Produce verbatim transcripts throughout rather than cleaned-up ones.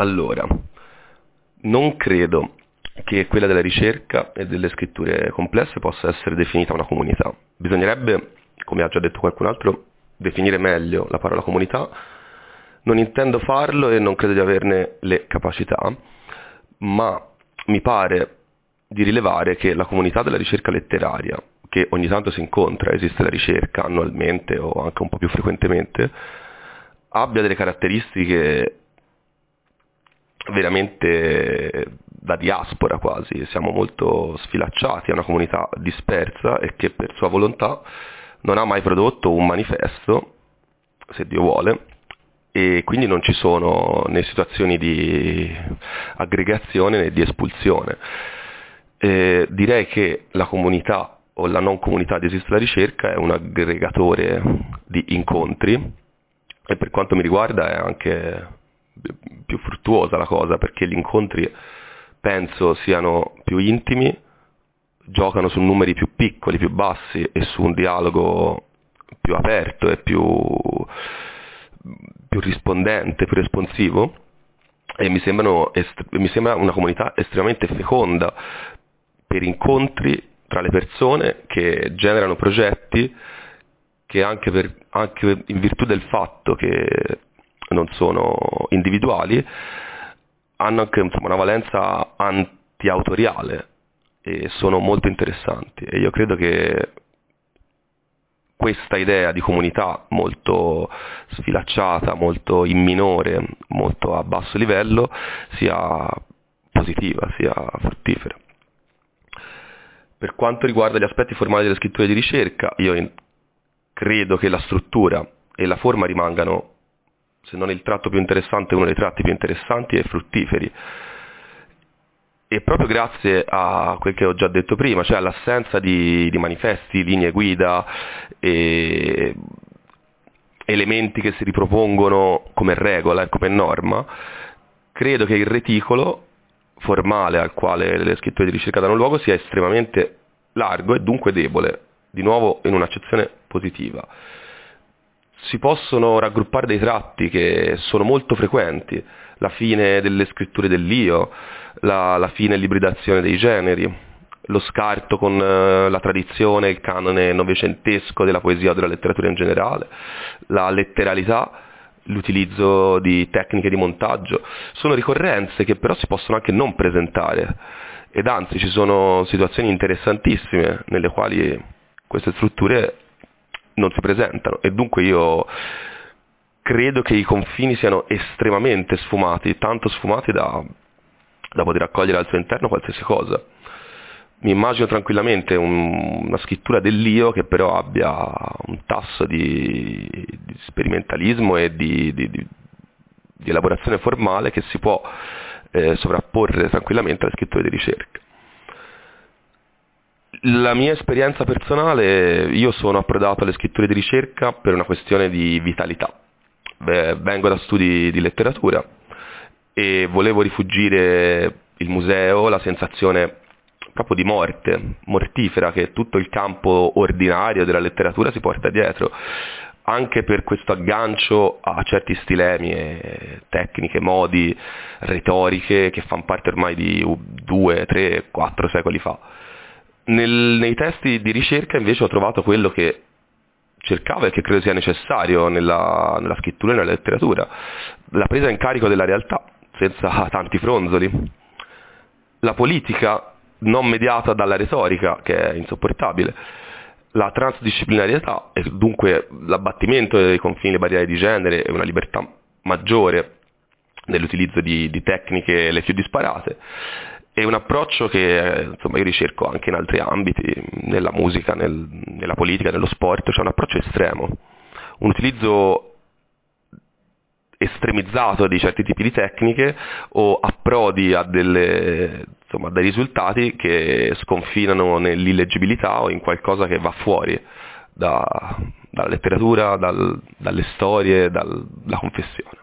Allora, non credo che quella della ricerca e delle scritture complesse possa essere definita una comunità. Bisognerebbe, come ha già detto qualcun altro, definire meglio la parola comunità. Non intendo farlo e non credo di averne le capacità, ma mi pare di rilevare che la comunità della ricerca letteraria, che ogni tanto si incontra, esiste la ricerca annualmente o anche un po' più frequentemente, abbia delle caratteristiche veramente da diaspora quasi. Siamo molto sfilacciati, è una comunità dispersa e che per sua volontà non ha mai prodotto un manifesto, se Dio vuole, e quindi non ci sono né situazioni di aggregazione né di espulsione. Eh, direi che la comunità o la non comunità di Esiste la Ricerca è un aggregatore di incontri e per quanto mi riguarda è anche più fruttuosa la cosa, perché gli incontri penso siano più intimi, giocano su numeri più piccoli, più bassi e su un dialogo più aperto e più, più rispondente, più responsivo, e mi sembrano est- mi sembra una comunità estremamente feconda per incontri tra le persone che generano progetti che anche, per, anche in virtù del fatto che non sono individuali hanno anche, insomma, una valenza anti-autoriale e sono molto interessanti, e io credo che questa idea di comunità molto sfilacciata, molto in minore, molto a basso livello sia positiva, sia fruttifera. Per quanto riguarda gli aspetti formali delle scritture di ricerca, io in- credo che la struttura e la forma rimangano, se non il tratto più interessante, uno dei tratti più interessanti e fruttiferi. E proprio grazie a quel che ho già detto prima, cioè all'assenza di, di manifesti, linee guida e elementi che si ripropongono come regola e come norma, credo che il reticolo formale al quale le scritture di ricerca danno luogo sia estremamente largo e dunque debole, di nuovo in un'accezione positiva. Si possono raggruppare dei tratti che sono molto frequenti: la fine delle scritture dell'io, la, la fine e l'ibridazione dei generi, lo scarto con eh, la tradizione, il canone novecentesco della poesia o della letteratura in generale, la letteralità, l'utilizzo di tecniche di montaggio. Sono ricorrenze che però si possono anche non presentare, ed anzi ci sono situazioni interessantissime nelle quali queste strutture non si presentano, e dunque io credo che i confini siano estremamente sfumati, tanto sfumati da, da poter accogliere al suo interno qualsiasi cosa. Mi immagino tranquillamente un, una scrittura dell'io che però abbia un tasso di, di sperimentalismo e di, di, di, di elaborazione formale che si può eh, sovrapporre tranquillamente alle scritture di ricerca. La mia esperienza personale: io sono approdato alle scritture di ricerca per una questione di vitalità. Beh, vengo da studi di letteratura e volevo rifugire il museo, la sensazione proprio di morte, mortifera, che tutto il campo ordinario della letteratura si porta dietro, anche per questo aggancio a certi stilemi e tecniche, modi, retoriche che fanno parte ormai di due, tre, quattro secoli fa. Nel, nei testi di ricerca invece ho trovato quello che cercavo e che credo sia necessario nella, nella scrittura e nella letteratura: la presa in carico della realtà, senza tanti fronzoli, la politica non mediata dalla retorica, che è insopportabile, la transdisciplinarietà e dunque l'abbattimento dei confini, le barriere di genere e una libertà maggiore nell'utilizzo di, di tecniche le più disparate, e un approccio che insomma io ricerco anche in altri ambiti, nella musica, nel, nella politica, nello sport, cioè un approccio estremo, un utilizzo estremizzato di certi tipi di tecniche o approdi a delle, insomma, dei risultati che sconfinano nell'illeggibilità o in qualcosa che va fuori da, dalla letteratura, dal, dalle storie, dal, dalla confessione.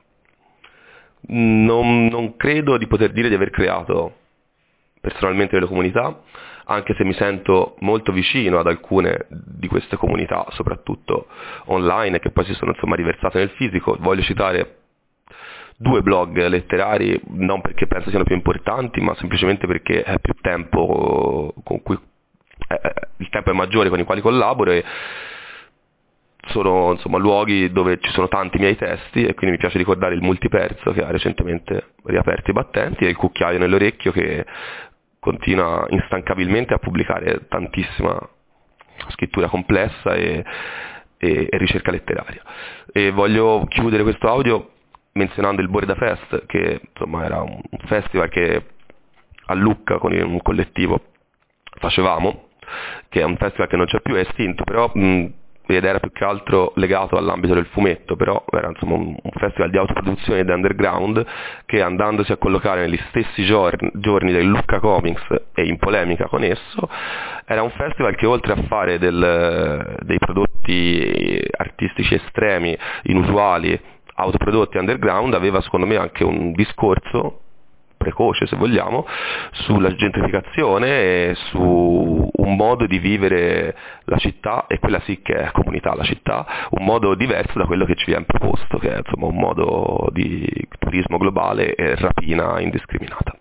Non, non credo di poter dire di aver creato personalmente delle comunità, anche se mi sento molto vicino ad alcune di queste comunità, soprattutto online, che poi si sono insomma riversate nel fisico. Voglio citare due blog letterari, non perché penso siano più importanti, ma semplicemente perché è più tempo con cui eh, il tempo è maggiore con i quali collaboro, e sono insomma luoghi dove ci sono tanti miei testi, e quindi mi piace ricordare il Multiperso, che ha recentemente riaperto i battenti, e il Cucchiaio nell'orecchio, che continua instancabilmente a pubblicare tantissima scrittura complessa e, e, e ricerca letteraria. E voglio chiudere questo audio menzionando il Borda Fest, che insomma era un festival che a Lucca con un collettivo facevamo, che è un festival che non c'è più, è estinto, però mh, ed era più che altro legato all'ambito del fumetto, però era insomma un, un festival di autoproduzione e di underground, che andandosi a collocare negli stessi giorni, giorni del Lucca Comics e in polemica con esso, era un festival che oltre a fare del, dei prodotti artistici estremi, inusuali, autoprodotti underground, aveva secondo me anche un discorso precoce, se vogliamo, sulla gentrificazione e su un modo di vivere la città, e quella sì che è comunità, la città, un modo diverso da quello che ci viene proposto, che è insomma un modo di turismo globale e rapina indiscriminata.